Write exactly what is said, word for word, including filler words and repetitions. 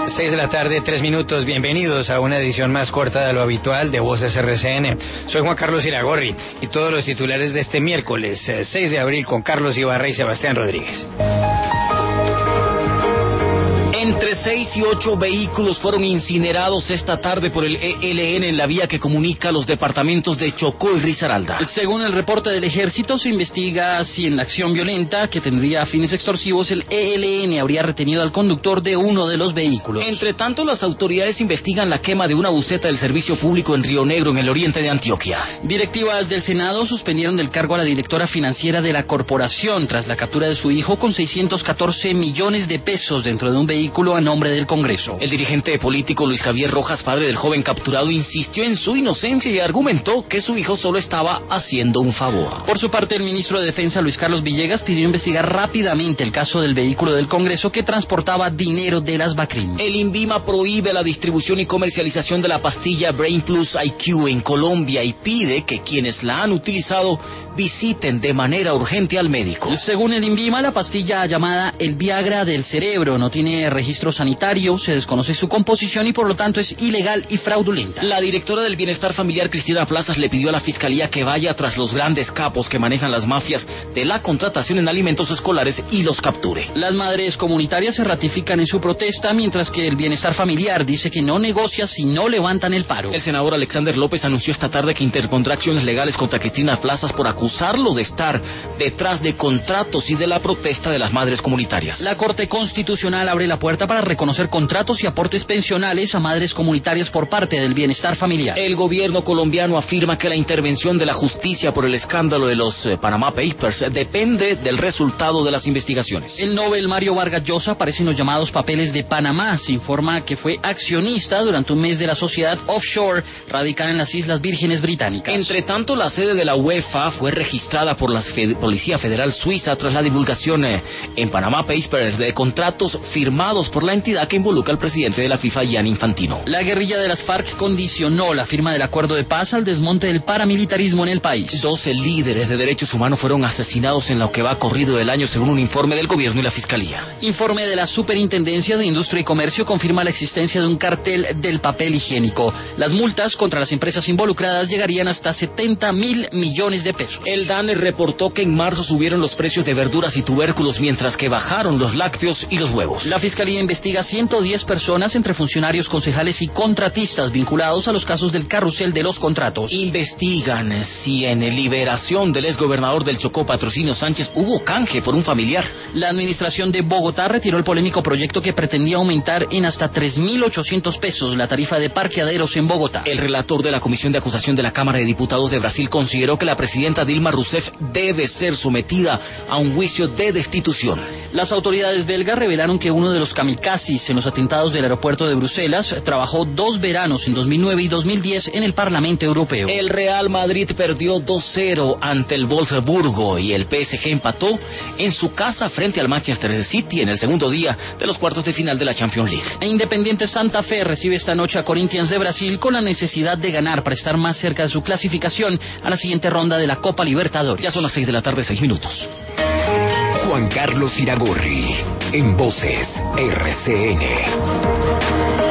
seis de la tarde, tres minutos. Bienvenidos a una edición más corta de lo habitual de Voces R C N. Soy Juan Carlos Iragorri y todos los titulares de este miércoles seis de abril con Carlos Ibarra y Sebastián Rodríguez. Entre seis y ocho vehículos fueron incinerados esta tarde por el E L N en la vía que comunica los departamentos de Chocó y Risaralda. Según el reporte del ejército, se investiga si en la acción violenta, que tendría fines extorsivos, el E L N habría retenido al conductor de uno de los vehículos. Entre tanto, las autoridades investigan la quema de una buseta del servicio público en Río Negro, en el oriente de Antioquia. Directivas del Senado suspendieron del cargo a la directora financiera de la corporación tras la captura de su hijo con seiscientos catorce millones de pesos dentro de un vehículo a nombre del Congreso. El dirigente político Luis Javier Rojas, padre del joven capturado, insistió en su inocencia y argumentó que su hijo solo estaba haciendo un favor. Por su parte, el ministro de Defensa, Luis Carlos Villegas, pidió investigar rápidamente el caso del vehículo del Congreso que transportaba dinero de las BACRIM. El INVIMA prohíbe la distribución y comercialización de la pastilla Brain Plus I Q en Colombia y pide que quienes la han utilizado visiten de manera urgente al médico. Según el INVIMA, la pastilla llamada el Viagra del cerebro no tiene registro sanitario, se desconoce su composición y por lo tanto es ilegal y fraudulenta. La directora del Bienestar Familiar, Cristina Plazas, le pidió a la Fiscalía que vaya tras los grandes capos que manejan las mafias de la contratación en alimentos escolares y los capture. Las madres comunitarias se ratifican en su protesta, mientras que el Bienestar Familiar dice que no negocia si no levantan el paro. El senador Alexander López anunció esta tarde que interpondrá acciones legales contra Cristina Plazas por acusarlo de estar detrás de contratos y de la protesta de las madres comunitarias. La Corte Constitucional abre la puerta para reconocer contratos y aportes pensionales a madres comunitarias por parte del Bienestar Familiar. El gobierno colombiano afirma que la intervención de la justicia por el escándalo de los eh, Panama Papers eh, depende del resultado de las investigaciones. El Nobel Mario Vargas Llosa aparece en los llamados papeles de Panamá. Se informa que fue accionista durante un mes de la sociedad offshore radicada en las Islas Vírgenes Británicas. Entre tanto, la sede de la UEFA fue registrada por la Fe- Policía Federal Suiza tras la divulgación eh, en Panama Papers de contratos firmados por la entidad que involucra al presidente de la FIFA, Gianni Infantino. La guerrilla de las FARC condicionó la firma del acuerdo de paz al desmonte del paramilitarismo en el país. doce líderes de derechos humanos fueron asesinados en lo que va corrido del año, según un informe del gobierno y la fiscalía. Informe de la Superintendencia de Industria y Comercio confirma la existencia de un cartel del papel higiénico. Las multas contra las empresas involucradas llegarían hasta setenta mil millones de pesos. El DANE reportó que en marzo subieron los precios de verduras y tubérculos, mientras que bajaron los lácteos y los huevos. La Fiscalía investiga ciento diez personas entre funcionarios, concejales y contratistas vinculados a los casos del carrusel de los contratos. Investigan si en liberación del exgobernador del Chocó, Patrocinio Sánchez, hubo canje por un familiar. La administración de Bogotá retiró el polémico proyecto que pretendía aumentar en hasta tres mil ochocientos pesos la tarifa de parqueaderos en Bogotá. El relator de la Comisión de Acusación de la Cámara de Diputados de Brasil consideró que la presidenta Dilma Rousseff debe ser sometida a un juicio de destitución. Las autoridades belgas revelaron que uno de los kamikazes en los atentados del aeropuerto de Bruselas trabajó dos veranos en dos mil nueve y dos mil diez en el Parlamento Europeo. El Real Madrid perdió dos cero ante el Wolfsburgo y el P S G empató en su casa frente al Manchester City en el segundo día de los cuartos de final de la Champions League. E Independiente Santa Fe recibe esta noche a Corinthians de Brasil con la necesidad de ganar para estar más cerca de su clasificación a la siguiente ronda de la Copa Libertadores. Ya son las seis de la tarde, seis minutos. Juan Carlos Iragorri, en Voces R C N.